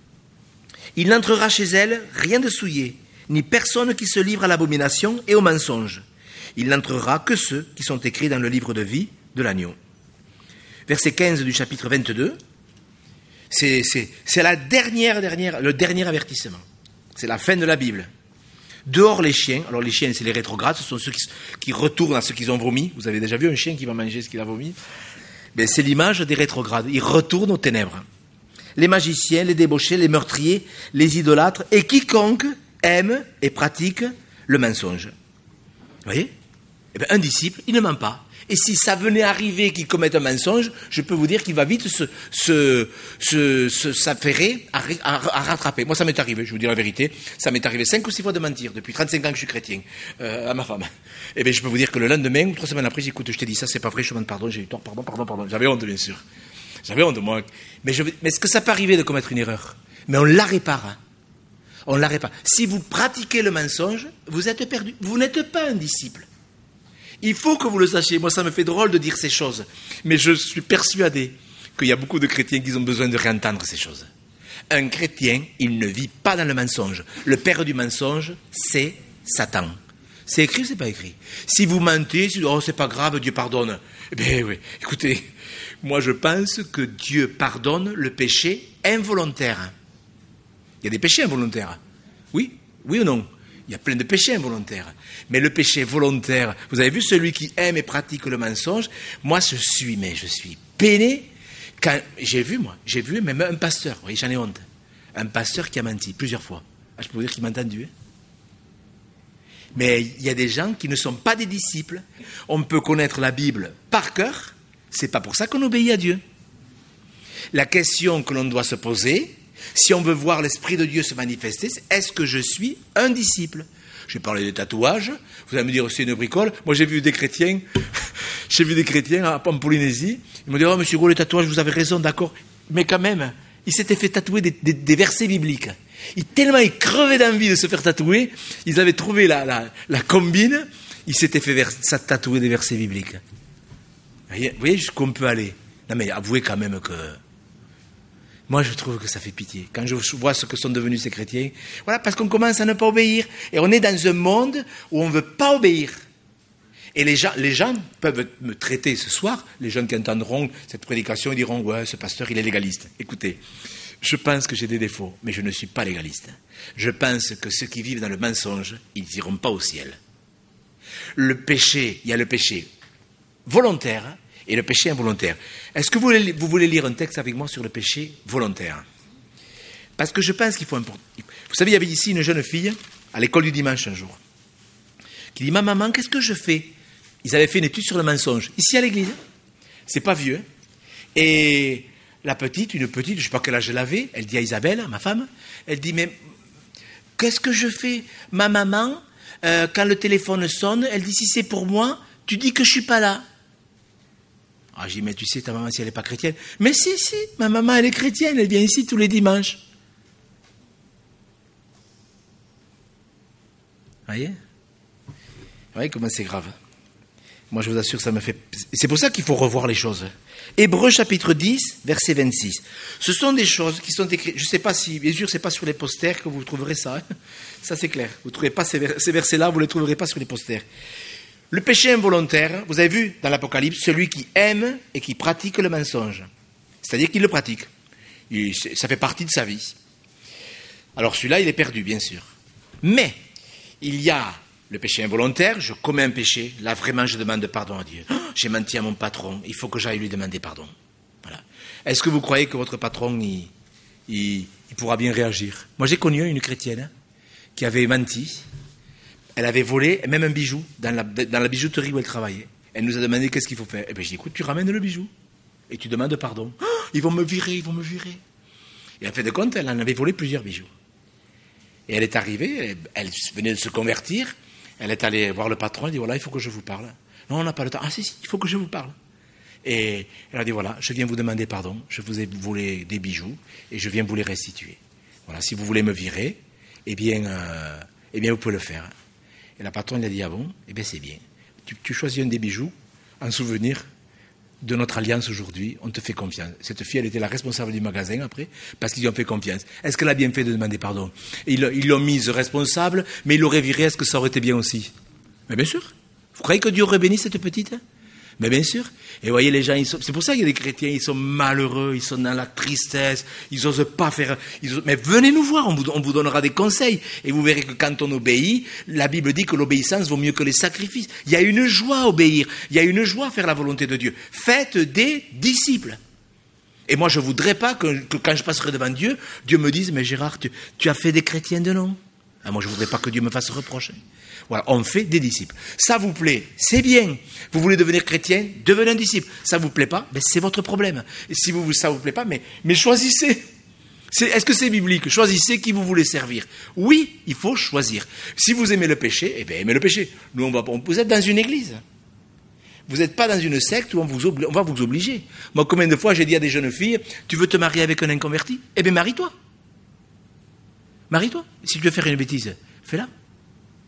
Il n'entrera chez elle rien de souillé, ni personne qui se livre à l'abomination et au mensonge. Il n'entrera que ceux qui sont écrits dans le livre de vie de l'agneau. Verset quinze du chapitre vingt-deux. C'est, c'est, c'est la dernière, dernière, le dernier avertissement. C'est la fin de la Bible. Dehors les chiens. Alors les chiens, c'est les rétrogrades. Ce sont ceux qui, qui retournent à ce qu'ils ont vomi. Vous avez déjà vu un chien qui va manger ce qu'il a vomi? Ben, c'est l'image des rétrogrades. Ils retournent aux ténèbres. Les magiciens, les débauchés, les meurtriers, les idolâtres et quiconque aime et pratique le mensonge. Vous voyez? Eh bien, un disciple, il ne ment pas. Et si ça venait arriver qu'il commette un mensonge, je peux vous dire qu'il va vite se, se, se, se s'affairer à, à, à rattraper. Moi, ça m'est arrivé, je vous dis la vérité, ça m'est arrivé cinq ou six fois de mentir, depuis trente-cinq ans que je suis chrétien, euh, à ma femme. Et bien, je peux vous dire que le lendemain, ou trois semaines après, j'écoute, je t'ai dit ça, c'est pas vrai, je te demande pardon, j'ai eu tort, pardon, pardon, pardon. J'avais honte, bien sûr. J'avais honte, moi. Mais, je, mais est-ce que ça peut arriver de commettre une erreur? Mais on la répare. Hein. On la répare. Si vous pratiquez le mensonge, vous êtes perdu. Vous n'êtes pas un disciple. Il faut que vous le sachiez. Moi, ça me fait drôle de dire ces choses. Mais je suis persuadé qu'il y a beaucoup de chrétiens qui ont besoin de réentendre ces choses. Un chrétien, il ne vit pas dans le mensonge. Le père du mensonge, c'est Satan. C'est écrit ou c'est pas écrit? Si vous mentez, si, oh, c'est pas grave, Dieu pardonne. Eh bien, oui. Écoutez, moi, je pense que Dieu pardonne le péché involontaire. Il y a des péchés involontaires. Oui, oui ou non? Il y a plein de péchés involontaires. Mais le péché volontaire, vous avez vu celui qui aime et pratique le mensonge? Moi, je suis, mais je suis peiné. Quand j'ai vu, moi, j'ai vu même un pasteur, oui, j'en ai honte, un pasteur qui a menti plusieurs fois. Ah, je peux vous dire qu'il m'a entendu. Hein. Mais il y a des gens qui ne sont pas des disciples. On peut connaître la Bible par cœur, c'est pas pour ça qu'on obéit à Dieu. La question que l'on doit se poser, si on veut voir l'Esprit de Dieu se manifester, c'est est-ce que je suis un disciple? Je vais parler de tatouages, vous allez me dire c'est une bricole. Moi j'ai vu des chrétiens, j'ai vu des chrétiens en Polynésie, ils m'ont dit oh monsieur Gros, les tatouages, vous avez raison, d'accord, mais quand même, ils s'étaient fait tatouer des, des, des versets bibliques. Ils, tellement ils crevaient d'envie de se faire tatouer, ils avaient trouvé la, la, la combine, ils s'étaient fait vers, ça, tatouer des versets bibliques. Vous voyez, vous voyez jusqu'où on peut aller? Non mais avouez quand même que... Moi, je trouve que ça fait pitié. Quand je vois ce que sont devenus ces chrétiens, voilà, parce qu'on commence à ne pas obéir. Et on est dans un monde où on ne veut pas obéir. Et les gens, les gens peuvent me traiter ce soir, les gens qui entendront cette prédication, ils diront, ouais, ce pasteur, il est légaliste. Écoutez, je pense que j'ai des défauts, mais je ne suis pas légaliste. Je pense que ceux qui vivent dans le mensonge, ils n'iront pas au ciel. Le péché, il y a le péché volontaire et le péché involontaire. Est-ce que vous voulez, vous voulez lire un texte avec moi sur le péché volontaire? Parce que je pense qu'il faut... Vous savez, il y avait ici une jeune fille, à l'école du dimanche un jour, qui dit, ma maman, qu'est-ce que je fais? Ils avaient fait une étude sur le mensonge, ici à l'église. C'est pas vieux. Et la petite, une petite, je ne sais pas quel âge elle avait, elle dit à Isabelle, ma femme, elle dit, mais qu'est-ce que je fais? Ma maman, euh, quand le téléphone sonne, elle dit, si c'est pour moi, tu dis que je ne suis pas là. Ah, j'ai dit, mais tu sais, ta maman, si elle n'est pas chrétienne. Mais si, si, ma maman, elle est chrétienne, elle vient ici tous les dimanches. Vous voyez? Vous voyez comment c'est grave? Moi, je vous assure, ça me fait... C'est pour ça qu'il faut revoir les choses. Hébreux chapitre dix, verset vingt-six. Ce sont des choses qui sont écrites... Je ne sais pas si... Bien sûr, ce n'est pas sur les posters que vous trouverez ça. Hein. Ça, c'est clair. Vous ne trouverez pas ces, vers... ces versets-là, vous ne les trouverez pas sur les posters. Le péché involontaire, vous avez vu dans l'Apocalypse, celui qui aime et qui pratique le mensonge. C'est-à-dire qu'il le pratique. Il, ça fait partie de sa vie. Alors celui-là, il est perdu, bien sûr. Mais, il y a le péché involontaire, je commets un péché, là vraiment je demande pardon à Dieu. Oh, j'ai menti à mon patron, il faut que j'aille lui demander pardon. Voilà. Est-ce que vous croyez que votre patron, il, il, il pourra bien réagir? Moi j'ai connu une chrétienne hein, qui avait menti. Elle avait volé même un bijou dans la, dans la bijouterie où elle travaillait. Elle nous a demandé qu'est-ce qu'il faut faire. Eh bien, j'ai dit, écoute, tu ramènes le bijou et tu demandes pardon. Oh, ils vont me virer, ils vont me virer. Et en fait de compte, elle en avait volé plusieurs bijoux. Et elle est arrivée, elle, elle venait de se convertir, elle est allée voir le patron, elle dit, voilà, il faut que je vous parle. Non, on n'a pas le temps. Ah si, si, il faut que je vous parle. Et elle a dit, voilà, je viens vous demander pardon, je vous ai volé des bijoux et je viens vous les restituer. Voilà, si vous voulez me virer, eh bien, euh, eh bien vous pouvez le faire. Et la patronne lui a dit, ah bon? Eh bien, c'est bien. Tu, tu choisis un des bijoux en souvenir de notre alliance aujourd'hui. On te fait confiance. Cette fille, elle était la responsable du magasin après, parce qu'ils lui ont fait confiance. Est-ce qu'elle a bien fait de demander pardon? Ils l'ont mise responsable, mais ils l'auraient virée. Est-ce que ça aurait été bien aussi? Mais bien sûr. Vous croyez que Dieu aurait béni cette petite? Mais bien sûr. Et vous voyez, les gens, ils sont... c'est pour ça qu'il y a des chrétiens, ils sont malheureux, ils sont dans la tristesse, ils n'osent pas faire... Ils osent... Mais venez nous voir, on vous, on vous donnera des conseils. Et vous verrez que quand on obéit, la Bible dit que l'obéissance vaut mieux que les sacrifices. Il y a une joie à obéir, il y a une joie à faire la volonté de Dieu. Faites des disciples. Et moi, je ne voudrais pas que, que quand je passerai devant Dieu, Dieu me dise, mais Gérard, tu, tu as fait des chrétiens de nom. Ah, moi, je ne voudrais pas que Dieu me fasse reproche. Voilà, on fait des disciples. Ça vous plaît, c'est bien. Vous voulez devenir chrétien, devenez un disciple. Ça vous plaît pas, ben c'est votre problème. Et si vous, ça vous plaît pas, mais, mais choisissez. C'est, est-ce que c'est biblique? Choisissez qui vous voulez servir. Oui, il faut choisir. Si vous aimez le péché, eh bien, aimez le péché. Nous, on va, on, vous êtes dans une église. Vous n'êtes pas dans une secte où on, vous obli, on va vous obliger. Moi, combien de fois j'ai dit à des jeunes filles, tu veux te marier avec un inconverti? Eh bien, marie-toi. Marie-toi. Si tu veux faire une bêtise, fais-la.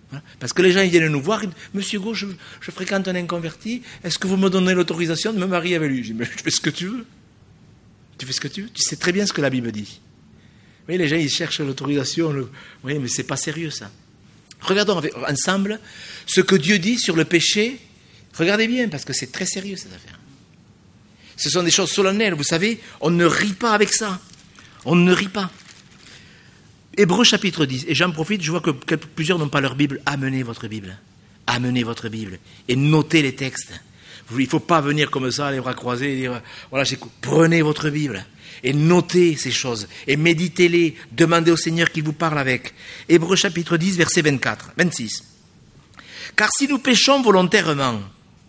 Voilà. Parce que les gens ils viennent nous voir, ils disent, Monsieur Go, je, je fréquente un inconverti, est-ce que vous me donnez l'autorisation de me marier avec lui? Je dis, mais tu fais ce que tu veux. Tu fais ce que tu veux. Tu sais très bien ce que la Bible dit. Oui, les gens ils cherchent l'autorisation. Le... Oui, mais c'est pas sérieux ça. Regardons avec, ensemble ce que Dieu dit sur le péché. Regardez bien, parce que c'est très sérieux cette affaire. Ce sont des choses solennelles, vous savez, on ne rit pas avec ça. On ne rit pas. Hébreux chapitre dix, et j'en profite, je vois que plusieurs n'ont pas leur Bible. Amenez votre Bible. Amenez votre Bible. Et notez les textes. Il ne faut pas venir comme ça, les bras croisés, et dire, voilà, j'écoute. Prenez votre Bible. Et notez ces choses. Et méditez-les. Demandez au Seigneur qu'il vous parle avec. Hébreux chapitre dix, verset vingt-quatre, vingt-six. Car si nous péchons volontairement,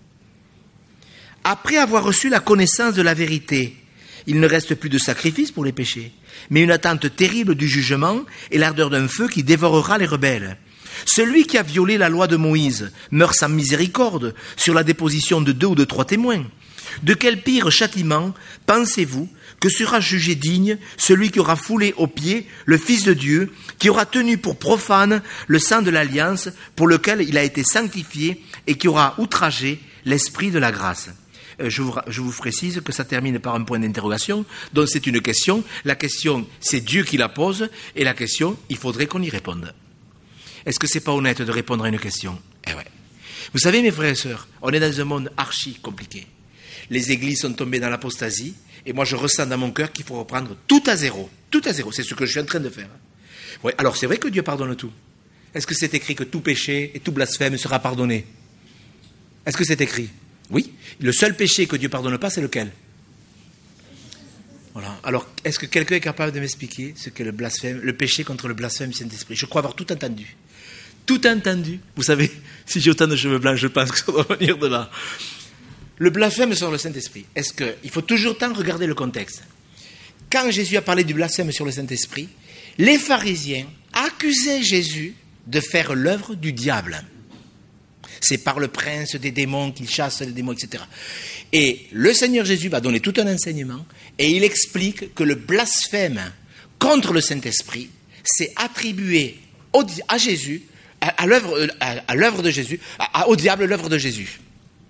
après avoir reçu la connaissance de la vérité, il ne reste plus de sacrifice pour les péchés, mais une attente terrible du jugement et l'ardeur d'un feu qui dévorera les rebelles. Celui qui a violé la loi de Moïse meurt sans miséricorde sur la déposition de deux ou de trois témoins. De quel pire châtiment pensez-vous que sera jugé digne celui qui aura foulé aux pieds le Fils de Dieu, qui aura tenu pour profane le sang de l'alliance pour lequel il a été sanctifié et qui aura outragé l'esprit de la grâce? Je vous, je vous précise que ça termine par un point d'interrogation, donc c'est une question. La question, c'est Dieu qui la pose, et la question, il faudrait qu'on y réponde. Est-ce que c'est pas honnête de répondre à une question? Eh ouais. Vous savez, mes frères et sœurs, on est dans un monde archi compliqué. Les églises sont tombées dans l'apostasie, et moi je ressens dans mon cœur qu'il faut reprendre tout à zéro. Tout à zéro, c'est ce que je suis en train de faire. Ouais, alors c'est vrai que Dieu pardonne tout. Est-ce que c'est écrit que tout péché et tout blasphème sera pardonné? Est-ce que c'est écrit? Oui. Le seul péché que Dieu ne pardonne pas, c'est lequel? Voilà. Alors, est-ce que quelqu'un est capable de m'expliquer ce qu'est le blasphème, le péché contre le blasphème du Saint-Esprit? Je crois avoir tout entendu. Tout entendu. Vous savez, si j'ai autant de cheveux blancs, je pense que ça doit venir de là. Le blasphème sur le Saint-Esprit. Est-ce que, il faut toujours tant regarder le contexte. Quand Jésus a parlé du blasphème sur le Saint-Esprit, les pharisiens accusaient Jésus de faire l'œuvre du diable. C'est par le prince des démons qu'il chasse les démons, et cetera. Et le Seigneur Jésus va donner tout un enseignement et il explique que le blasphème contre le Saint-Esprit, c'est attribué au, à Jésus, à, à, l'œuvre, à, à l'œuvre de Jésus, à, à, au diable l'œuvre de Jésus.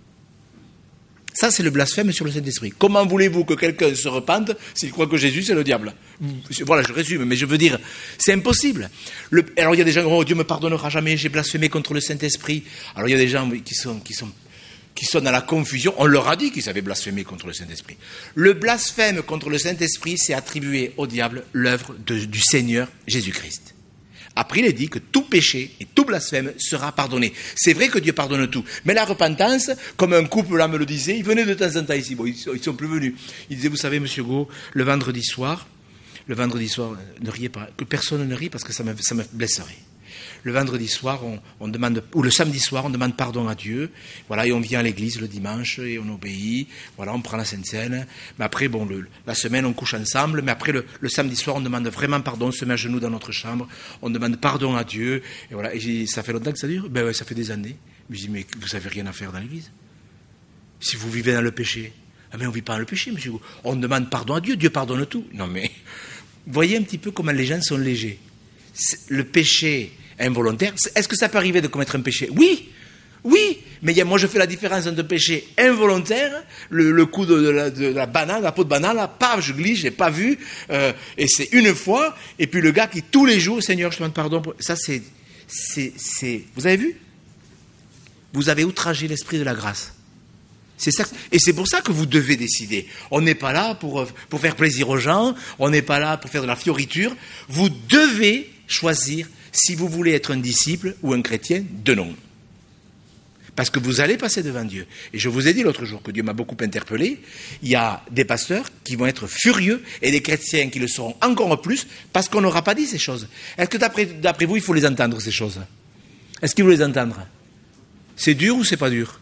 Ça, c'est le blasphème sur le Saint-Esprit. Comment voulez-vous que quelqu'un se repente s'il croit que Jésus, c'est le diable? Voilà, je résume, mais je veux dire, c'est impossible. Le, alors, il y a des gens qui disent, oh, Dieu ne me pardonnera jamais, j'ai blasphémé contre le Saint-Esprit. Alors, il y a des gens qui sont, qui sont, qui sont dans la confusion. On leur a dit qu'ils avaient blasphémé contre le Saint-Esprit. Le blasphème contre le Saint-Esprit, c'est attribuer au diable l'œuvre de, du Seigneur Jésus-Christ. Après, il est dit que tout péché et tout blasphème sera pardonné. C'est vrai que Dieu pardonne tout. Mais la repentance, comme un couple là me le disait, ils venaient de temps en temps ici. Bon, ils ne sont plus venus. Ils disaient, vous savez, monsieur Go, le vendredi soir, le vendredi soir, ne riez pas, que personne ne rit parce que ça me, ça me blesserait. Le vendredi soir, on, on demande, ou le samedi soir, on demande pardon à Dieu. Voilà, et on vient à l'église le dimanche et on obéit. Voilà, on prend la Sainte Seine. Mais après, bon, le, la semaine, on couche ensemble. Mais après, le, le samedi soir, on demande vraiment pardon. On se met à genoux dans notre chambre. On demande pardon à Dieu. Et voilà. Et j'ai dit, ça fait longtemps que ça dure? Ben ouais, ça fait des années. Mais je dis, mais vous n'avez rien à faire dans l'église. Si vous vivez dans le péché. Ah, mais on ne vit pas dans le péché, monsieur. On demande pardon à Dieu. Dieu pardonne tout. Non, mais voyez un petit peu comment les gens sont légers. Le péché involontaire, est-ce que ça peut arriver de commettre un péché? Oui, oui, mais il y a, moi je fais la différence entre péché involontaire, le, le coup de, de, la, de la banane, la peau de banane, là, paf, je glisse, j'ai pas vu, euh, et c'est une fois, et puis le gars qui tous les jours, Seigneur, je te demande pardon, pour... ça c'est, c'est, c'est, vous avez vu? Vous avez outragé l'esprit de la grâce. C'est ça, et c'est pour ça que vous devez décider. On n'est pas là pour, pour faire plaisir aux gens, on n'est pas là pour faire de la fioriture, vous devez choisir si vous voulez être un disciple ou un chrétien de nom. Parce que vous allez passer devant Dieu. Et je vous ai dit l'autre jour que Dieu m'a beaucoup interpellé. Il y a des pasteurs qui vont être furieux et des chrétiens qui le seront encore plus parce qu'on n'aura pas dit ces choses. Est-ce que d'après, d'après vous, il faut les entendre, ces choses? Est-ce qu'il faut les entendre? C'est dur ou c'est pas dur?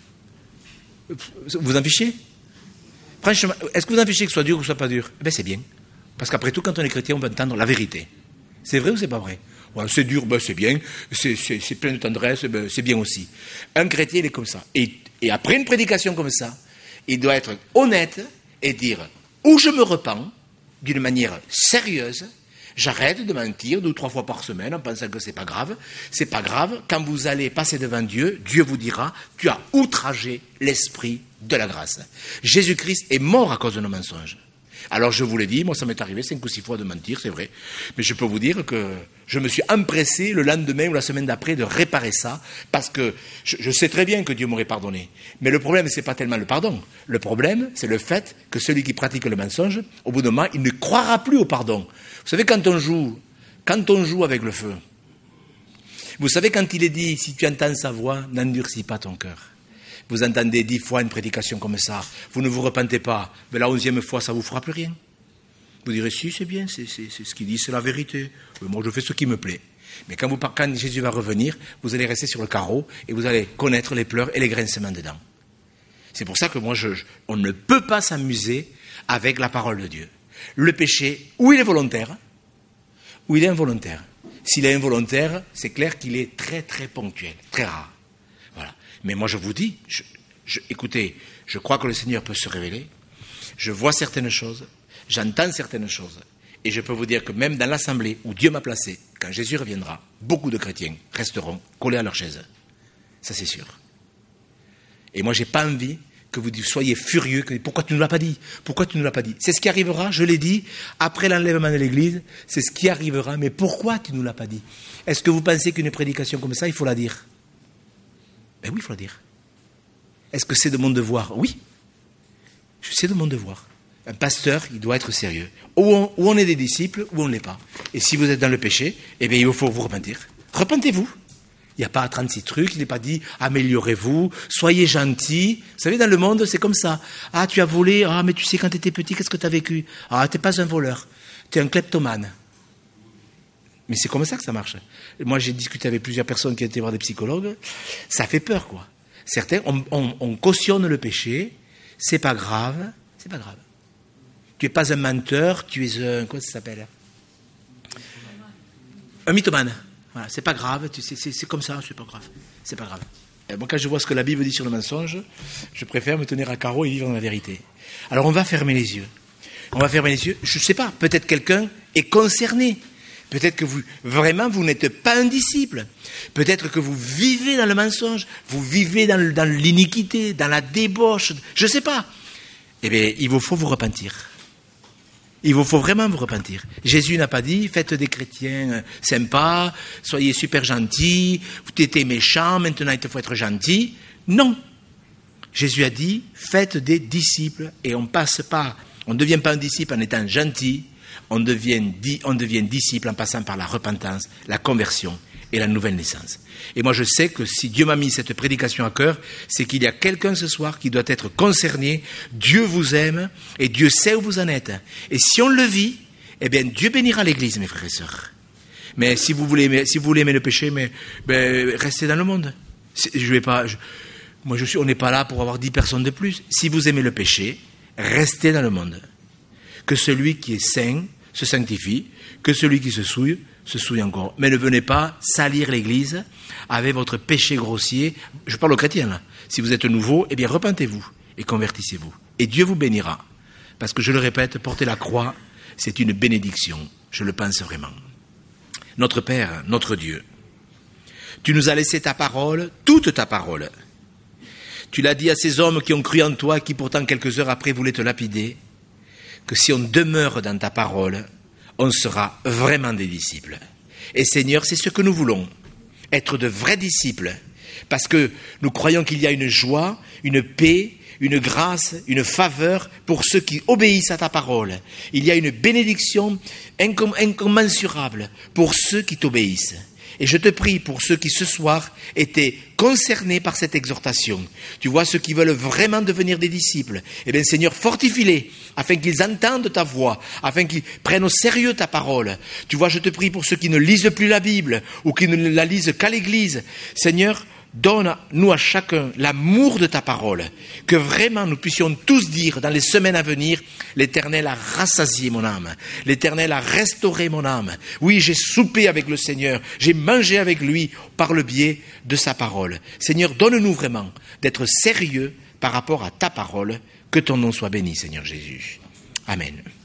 Vous en fichez? Franchement, est-ce que vous en fichez que ce soit dur ou que ce soit pas dur? Eh bien, c'est bien. Parce qu'après tout, quand on est chrétien, on va entendre la vérité. C'est vrai ou c'est pas vrai? Ouais, c'est dur, ben c'est bien, c'est, c'est, c'est plein de tendresse, ben c'est bien aussi. Un chrétien, il est comme ça. Et, et après une prédication comme ça, il doit être honnête et dire, ou je me repens d'une manière sérieuse, J'arrête de mentir deux ou trois fois par semaine en pensant que c'est pas grave. C'est pas grave. Quand vous allez passer devant Dieu, Dieu vous dira, tu as outragé l'esprit de la grâce. Jésus-Christ est mort à cause de nos mensonges. Alors je vous l'ai dit, moi ça m'est arrivé cinq ou six fois de mentir, c'est vrai. Mais je peux vous dire que je me suis empressé le lendemain ou la semaine d'après de réparer ça, parce que je, je sais très bien que Dieu m'aurait pardonné. Mais le problème, c'est pas tellement le pardon. Le problème, c'est le fait que celui qui pratique le mensonge, au bout d'un moment, il ne croira plus au pardon. Vous savez, quand on joue, quand on joue avec le feu, vous savez, quand il est dit, si tu entends sa voix, n'endurcis pas ton cœur. Vous entendez dix fois une prédication comme ça, vous ne vous repentez pas, mais la onzième fois, ça ne vous fera plus rien. Vous direz, si, c'est bien, c'est, c'est, c'est ce qu'il dit, c'est la vérité. Moi, je fais ce qui me plaît. Mais quand, vous, quand Jésus va revenir, vous allez rester sur le carreau et vous allez connaître les pleurs et les grincements dedans. C'est pour ça que moi, je, je, on ne peut pas s'amuser avec la parole de Dieu. Le péché, ou il est volontaire, ou il est involontaire. S'il est involontaire, c'est clair qu'il est très, très ponctuel, très rare. Voilà. Mais moi, je vous dis, je, je, écoutez, je crois que le Seigneur peut se révéler. Je vois certaines choses, j'entends certaines choses. Et je peux vous dire que même dans l'assemblée où Dieu m'a placé, quand Jésus reviendra, beaucoup de chrétiens resteront collés à leur chaise. Ça, c'est sûr. Et moi, je n'ai pas envie que vous soyez furieux. Que, pourquoi tu ne nous l'as pas dit? Pourquoi tu ne nous l'as pas dit? C'est ce qui arrivera, je l'ai dit, après l'enlèvement de l'Église, c'est ce qui arrivera. Mais pourquoi tu ne nous l'as pas dit? Est-ce que vous pensez qu'une prédication comme ça, il faut la dire? Ben oui, il faut la dire. Est-ce que c'est de mon devoir? Oui. C'est de mon devoir. Un pasteur, il doit être sérieux. Ou on, ou on est des disciples, ou on ne l'est pas. Et si vous êtes dans le péché, eh bien, il faut vous repentir. Repentez-vous. Il n'y a pas trente-six trucs, il n'est pas dit « améliorez-vous, soyez gentils ». Vous savez, dans le monde, c'est comme ça. « Ah, tu as volé, ah, mais tu sais, quand tu étais petit, qu'est-ce que tu as vécu ? Ah, tu n'es pas un voleur, tu es un kleptomane. » Mais c'est comme ça que ça marche. Moi, j'ai discuté avec plusieurs personnes qui ont été voir des psychologues. Ça fait peur, quoi. Certains, on, on, on cautionne le péché, c'est pas grave, c'est pas grave. Tu n'es pas un menteur, tu es un... Comment ça s'appelle ? Un mythomane. Voilà, c'est pas grave, tu sais, c'est, c'est comme ça, c'est pas grave. C'est pas grave. Et moi, quand je vois ce que la Bible dit sur le mensonge, je préfère me tenir à carreau et vivre dans la vérité. Alors, on va fermer les yeux. On va fermer les yeux. Je ne sais pas, peut-être quelqu'un est concerné. Peut-être que vous, vraiment, vous n'êtes pas un disciple. Peut-être que vous vivez dans le mensonge, vous vivez dans, dans l'iniquité, dans la débauche. Je ne sais pas. Eh bien, il vous faut vous repentir. Il vous faut vraiment vous repentir. Jésus n'a pas dit, faites des chrétiens sympas, soyez super gentils, vous étiez méchants, maintenant il te faut être gentil. Non. Jésus a dit, faites des disciples. Et on passe pas, on ne devient pas un disciple en étant gentil, on devient, on devient disciple en passant par la repentance, la conversion et la nouvelle naissance. Et moi, je sais que si Dieu m'a mis cette prédication à cœur, c'est qu'il y a quelqu'un ce soir qui doit être concerné. Dieu vous aime et Dieu sait où vous en êtes. Et si on le vit, eh bien, Dieu bénira l'Église, mes frères et sœurs. Mais si vous voulez, si vous voulez aimer le péché, mais, ben, restez dans le monde. Je vais pas, je, moi, je suis, on n'est pas là pour avoir dix personnes de plus. Si vous aimez le péché, restez dans le monde. Que celui qui est saint se sanctifie, que celui qui se souille se souille encore. Mais ne venez pas salir l'Église avec votre péché grossier. Je parle aux chrétiens, là. Si vous êtes nouveau, eh bien, repentez-vous et convertissez-vous. Et Dieu vous bénira. Parce que, je le répète, porter la croix, c'est une bénédiction. Je le pense vraiment. Notre Père, notre Dieu, tu nous as laissé ta parole, toute ta parole. Tu l'as dit à ces hommes qui ont cru en toi, qui pourtant quelques heures après voulaient te lapider, que si on demeure dans ta parole, on sera vraiment des disciples. Et Seigneur, c'est ce que nous voulons, être de vrais disciples, parce que nous croyons qu'il y a une joie, une paix, une grâce, une faveur pour ceux qui obéissent à ta parole. Il y a une bénédiction incomm- incommensurable pour ceux qui t'obéissent. Et je te prie pour ceux qui ce soir étaient concernés par cette exhortation. Tu vois, ceux qui veulent vraiment devenir des disciples. Eh bien, Seigneur, fortifie-les afin qu'ils entendent ta voix, afin qu'ils prennent au sérieux ta parole. Tu vois, je te prie pour ceux qui ne lisent plus la Bible ou qui ne la lisent qu'à l'église. Seigneur, donne-nous à chacun l'amour de ta parole, que vraiment nous puissions tous dire dans les semaines à venir, l'Éternel a rassasié mon âme, l'Éternel a restauré mon âme. Oui, j'ai soupé avec le Seigneur, j'ai mangé avec lui par le biais de sa parole. Seigneur, donne-nous vraiment d'être sérieux par rapport à ta parole, que ton nom soit béni, Seigneur Jésus. Amen.